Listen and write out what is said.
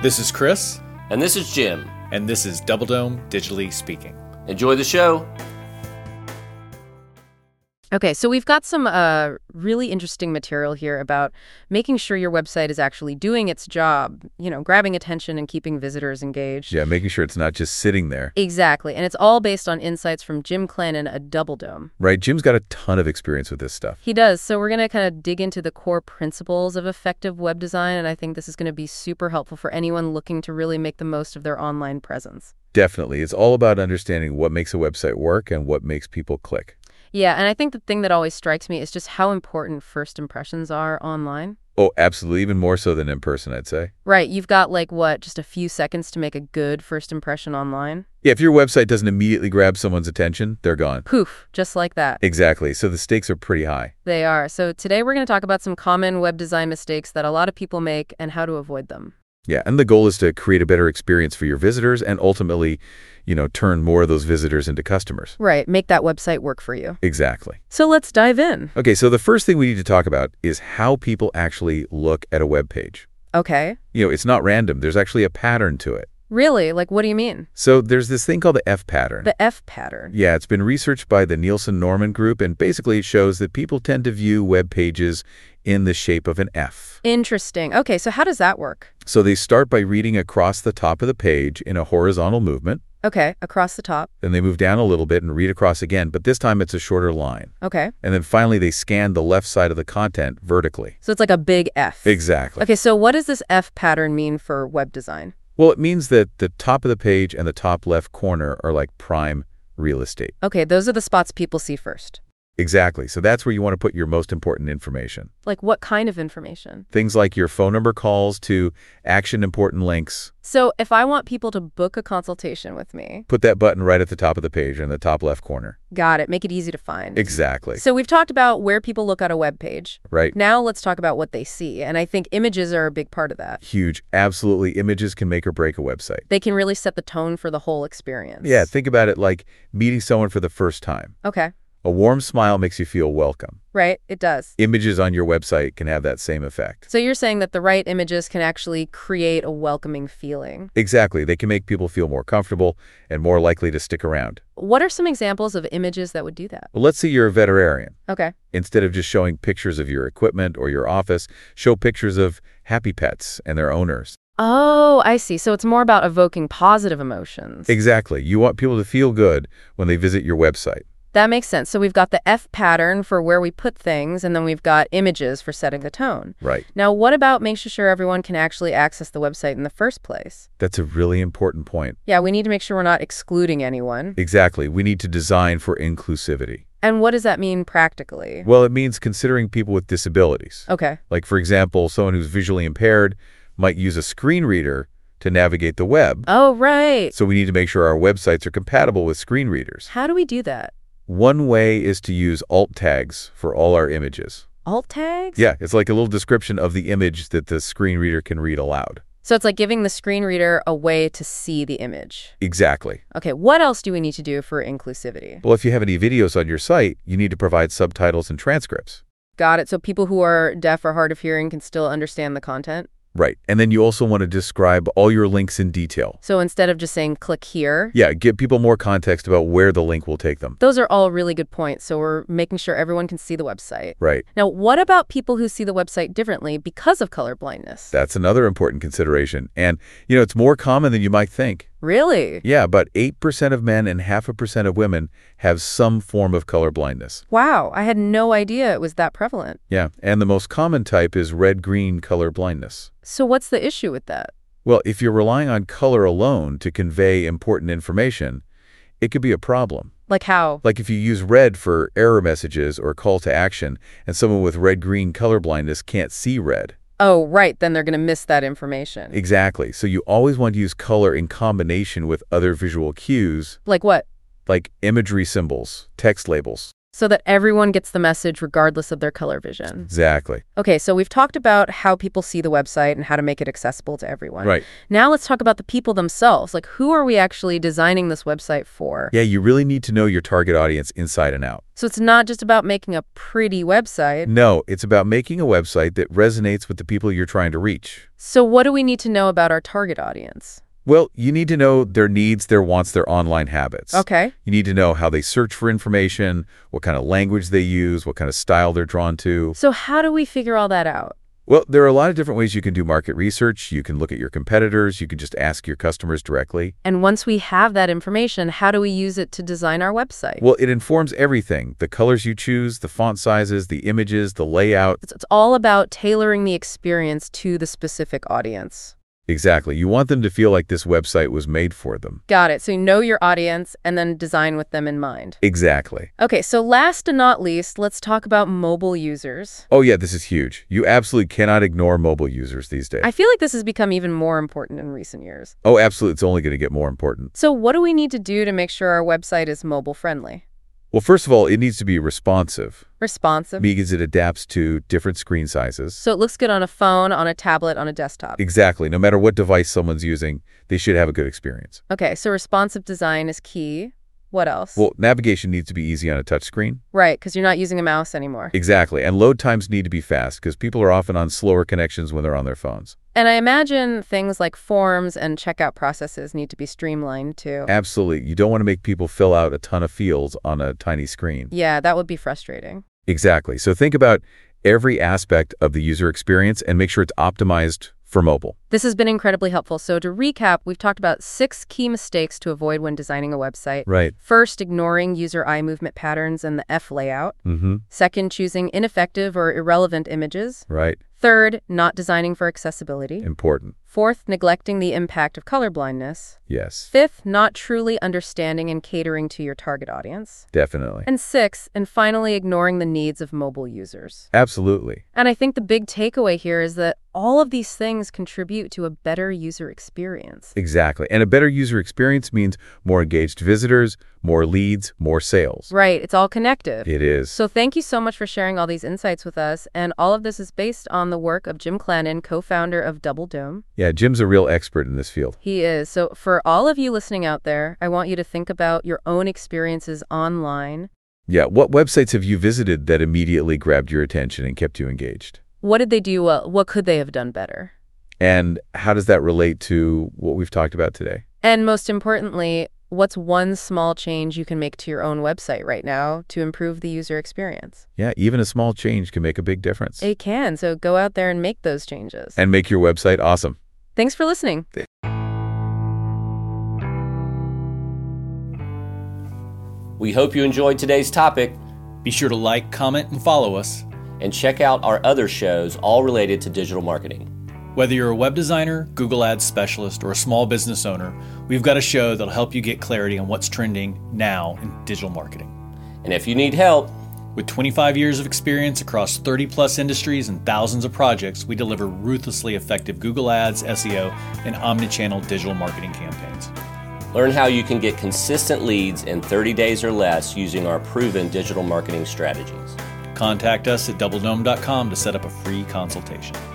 This is Chris, And this is Jim. and this is Double Dome Digitally Speaking. Enjoy the show. Okay, so we've got some really interesting material here about making sure your website is actually doing its job, grabbing attention and keeping visitors engaged. Yeah, making sure it's not just sitting there. Exactly, and it's all based on insights from Jim Clennon at Double Dome. Right, Jim's got a ton of experience with this stuff. He does, so we're going to kind of dig into the core principles of effective web design, and I think this is going to be super helpful for anyone looking to really make the most of their online presence. Definitely. It's all about understanding what makes a website work and what makes people click. Yeah, and I think the thing that always strikes me is just how important first impressions are online. Oh, absolutely. Even more so than in person, I'd say. Right, you've got just a few seconds to make a good first impression online. Yeah, if your website doesn't immediately grab someone's attention, they're gone. Poof, just like that. Exactly. So the stakes are pretty high. They are. So today we're going to talk about some common web design mistakes that a lot of people make and how to avoid them. Yeah, and the goal is to create a better experience for your visitors and ultimately, turn more of those visitors into customers. Right, make that website work for you. Exactly. So let's dive in. Okay, so the first thing we need to talk about is how people actually look at a web page. Okay. It's not random. There's actually a pattern to it. Really? What do you mean? So there's this thing called the F pattern. The F pattern. Yeah, it's been researched by the Nielsen-Norman Group, and basically it shows that people tend to view web pages in the shape of an F. Interesting. Okay, so how does that work? So they start by reading across the top of the page in a horizontal movement. Okay, across the top. Then they move down a little bit and read across again, but this time it's a shorter line. Okay. And then finally they scan the left side of the content vertically. So it's like a big F. Exactly. Okay, so what does this F pattern mean for web design? Well, it means that the top of the page and the top left corner are like prime real estate. Okay, those are the spots people see first. Exactly. So that's where you want to put your most important information. Like what kind of information? Things like your phone number calls to action-important links. So if I want people to book a consultation with me. Put that button right at the top of the page in the top left corner. Got it. Make it easy to find. Exactly. So we've talked about where people look at a web page. Right. Now let's talk about what they see. And I think images are a big part of that. Huge. Absolutely. Images can make or break a website. They can really set the tone for the whole experience. Yeah, think about it like meeting someone for the first time. Okay. A warm smile makes you feel welcome. Right, it does. Images on your website can have that same effect. So you're saying that the right images can actually create a welcoming feeling. Exactly. They can make people feel more comfortable and more likely to stick around. What are some examples of images that would do that? Well, let's say you're a veterinarian. Okay. Instead of just showing pictures of your equipment or your office, show pictures of happy pets and their owners. Oh, I see. So it's more about evoking positive emotions. Exactly. You want people to feel good when they visit your website. That makes sense. So we've got the F pattern for where we put things, and then we've got images for setting the tone. Right. Now, what about making sure everyone can actually access the website in the first place? That's a really important point. Yeah, we need to make sure we're not excluding anyone. Exactly. We need to design for inclusivity. And what does that mean practically? Well, it means considering people with disabilities. Okay. Like, for example, someone who's visually impaired might use a screen reader to navigate the web. Oh, right. So we need to make sure our websites are compatible with screen readers. How do we do that? One way is to use alt tags for all our images. Alt tags? Yeah, it's like a little description of the image that the screen reader can read aloud. So it's like giving the screen reader a way to see the image. Exactly. Okay, what else do we need to do for inclusivity? Well, if you have any videos on your site, you need to provide subtitles and transcripts. Got it. So people who are deaf or hard of hearing can still understand the content? Right. And then you also want to describe all your links in detail. So instead of just saying click here? Yeah, give people more context about where the link will take them. Those are all really good points. So we're making sure everyone can see the website. Right. Now, what about people who see the website differently because of color blindness? That's another important consideration. And, it's more common than you might think. Really? Yeah, about 8% of men and 0.5% of women have some form of color blindness. Wow, I had no idea it was that prevalent. Yeah, and the most common type is red-green color blindness. So what's the issue with that? Well, if you're relying on color alone to convey important information, it could be a problem. Like how? Like if you use red for error messages or call to action, and someone with red-green color blindness can't see red. Oh, right. Then they're going to miss that information. Exactly. So you always want to use color in combination with other visual cues. Like what? Like imagery symbols, text labels. So that everyone gets the message regardless of their color vision. Exactly. Okay, so we've talked about how people see the website and how to make it accessible to everyone. Right. Now let's talk about the people themselves. Like, who are we actually designing this website for? Yeah, you really need to know your target audience inside and out. So it's not just about making a pretty website. No, it's about making a website that resonates with the people you're trying to reach. So what do we need to know about our target audience? Well, you need to know their needs, their wants, their online habits. Okay. You need to know how they search for information, what kind of language they use, what kind of style they're drawn to. So how do we figure all that out? Well, there are a lot of different ways you can do market research. You can look at your competitors. You can just ask your customers directly. And once we have that information, how do we use it to design our website? Well, it informs everything. The colors you choose, the font sizes, the images, the layout. It's all about tailoring the experience to the specific audience. Exactly. You want them to feel like this website was made for them. Got it. So you know your audience and then design with them in mind. Exactly. Okay, so last and not least, let's talk about mobile users. Oh, yeah, this is huge. You absolutely cannot ignore mobile users these days. I feel like this has become even more important in recent years. Oh, absolutely. It's only going to get more important. So what do we need to do to make sure our website is mobile friendly? Well, first of all, it needs to be responsive Responsive. because it adapts to different screen sizes. So it looks good on a phone, on a tablet, on a desktop. Exactly. No matter what device someone's using, they should have a good experience. Okay, so responsive design is key. What else? Well, navigation needs to be easy on a touchscreen. Right, because you're not using a mouse anymore. Exactly. And load times need to be fast because people are often on slower connections when they're on their phones. And I imagine things like forms and checkout processes need to be streamlined too. Absolutely. You don't want to make people fill out a ton of fields on a tiny screen. Yeah, that would be frustrating. Exactly. So think about every aspect of the user experience and make sure it's optimized for mobile. This has been incredibly helpful. So to recap, we've talked about 6 key mistakes to avoid when designing a website. Right. First, ignoring user eye movement patterns and the F layout. Mm-hmm. Second, choosing ineffective or irrelevant images. Right. Third, not designing for accessibility. Important. Fourth, neglecting the impact of color blindness. Yes. Fifth, not truly understanding and catering to your target audience. Definitely. And sixth, and finally, ignoring the needs of mobile users. Absolutely. And I think the big takeaway here is that all of these things contribute to a better user experience. Exactly. And a better user experience means more engaged visitors, more leads, more sales. Right, it's all connected. It is. So thank you so much for sharing all these insights with us. And all of this is based on the work of Jim Clannon, co-founder of Double Dome. Yeah, Jim's a real expert in this field. He is. So for all of you listening out there, I want you to think about your own experiences online. Yeah, what websites have you visited that immediately grabbed your attention and kept you engaged? What did they do well? What could they have done better? And how does that relate to what we've talked about today? And most importantly, what's one small change you can make to your own website right now to improve the user experience? Yeah, even a small change can make a big difference. It can. So go out there and make those changes. And make your website awesome. Thanks for listening. We hope you enjoyed today's topic, Be sure to like, comment, and follow us. and check out our other shows all related to digital marketing. Whether you're a web designer, Google Ads specialist, or a small business owner, we've got a show that'll help you get clarity on what's trending now in digital marketing. And if you need help, With 25 years of experience across 30-plus industries and thousands of projects, we deliver ruthlessly effective Google Ads, SEO, and omnichannel digital marketing campaigns. learn how you can get consistent leads in 30 days or less using our proven digital marketing strategies. Contact us at doubledome.com to set up a free consultation.